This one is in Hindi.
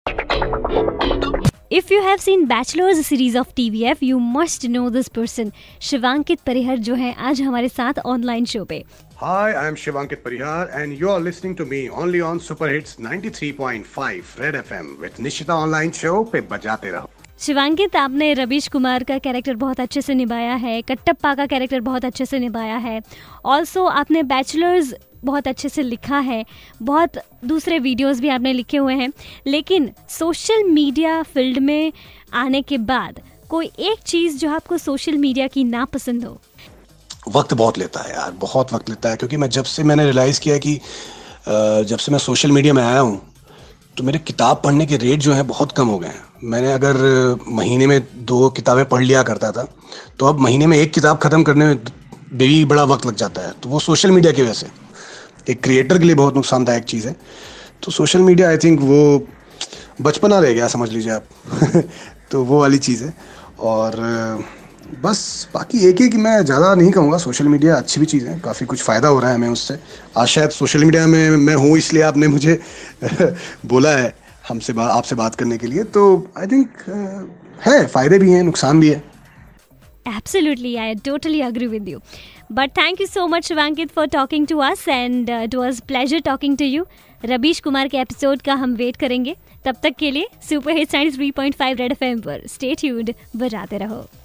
If you have seen Bachelors series of TVF, you must know this person. Shivankit परिहर जो हैं आज हमारे साथ ऑनलाइन शो पे. Hi, I am Shivankit Parihar and you are listening to me only on Super Hits 93.5 Red FM with Nishita online show पे बजाते रहो. शिवांकित, आपने रवीश कुमार का कैरेक्टर बहुत अच्छे से निभाया है, कट्टप्पा का कैरेक्टर बहुत अच्छे से निभाया है. ऑल्सो आपने बैचलर्स बहुत अच्छे से लिखा है, बहुत दूसरे वीडियोस भी आपने लिखे हुए हैं. लेकिन सोशल मीडिया फील्ड में आने के बाद कोई एक चीज़ जो आपको सोशल मीडिया की नापसंद हो? वक्त बहुत लेता है यार, बहुत वक्त लेता है, क्योंकि मैंने रियलाइज़ किया कि जब से मैं सोशल मीडिया में आया हूँ तो मेरे किताब पढ़ने के रेट जो हैं बहुत कम हो गए हैं. मैंने अगर महीने में 2 किताबें पढ़ लिया करता था, तो अब महीने में 1 किताब ख़त्म करने में भी बड़ा वक्त लग जाता है. तो वो सोशल मीडिया की वजह से एक क्रिएटर के लिए बहुत नुकसानदायक चीज़ है. तो सोशल मीडिया आई थिंक वो बचपना रह गया, समझ लीजिए आप. तो वो वाली चीज़ है. और बस बाकी एक ही कि मैं ज़्यादा नहीं कहूँगा, सोशल मीडिया अच्छी भी चीज़ है, काफ़ी कुछ फ़ायदा हो रहा है हमें उससे. आज शायद सोशल मीडिया में मैं हूँ इसलिए आपने मुझे बोला है आपसे बात करने के लिए. तो आई थिंक है, फ़ायदे भी हैं, नुकसान भी है. Absolutely, I totally agree with you. But thank you so much, Shivankit, for talking to us and it was pleasure talking to you. Ravish Kumar के एपिसोड का हम वेट करेंगे. तब तक के लिए सुपर हिट्स 93.5 रेड एफएम पर स्टे ट्यून्ड, बजाते रहो.